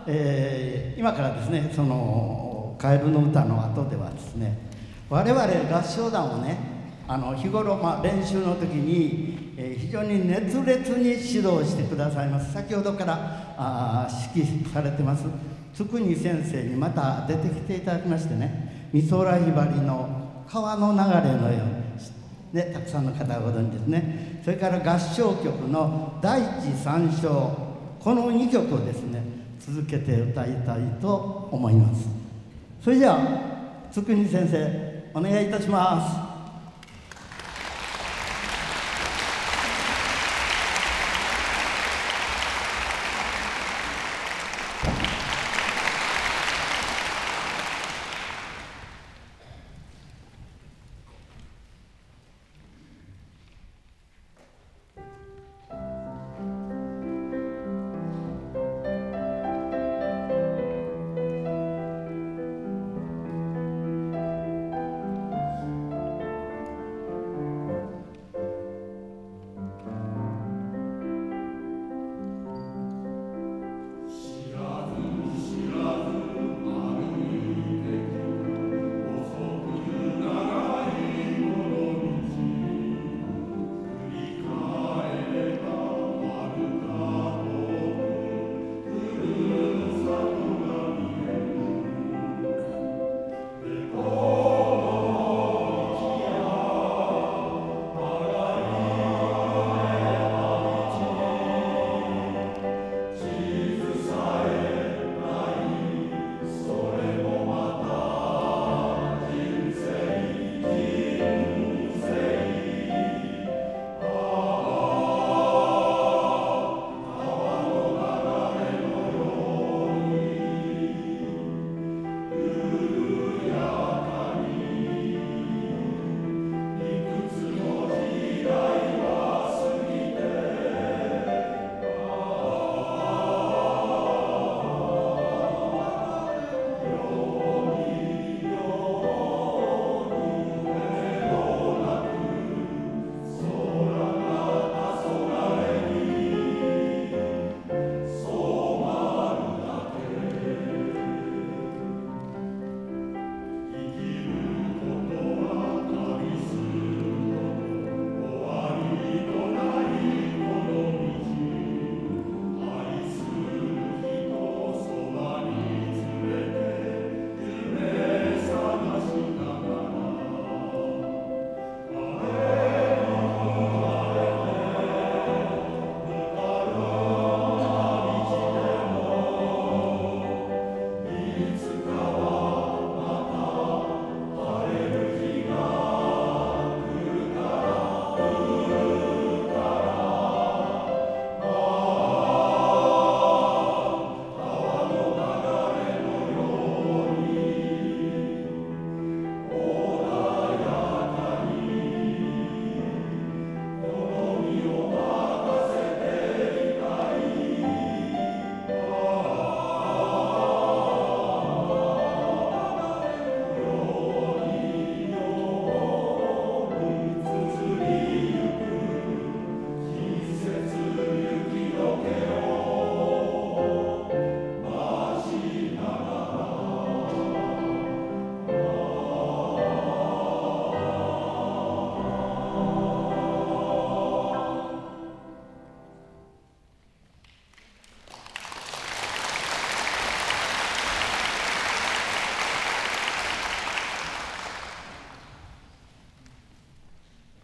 今からですね、そのカエルの歌の後ではですね、我々合唱団をね、日頃、練習の時に、非常に熱烈に指導してくださいます、先ほどから指揮されてます津国先生にまた出てきていただきましてね、美空ひばりの川の流れのように、ね、たくさんの方がご存知ですね。それから合唱曲の第一三章、この2曲をですね続けて歌いたいと思います。それじゃあ津国先生お願いいたします。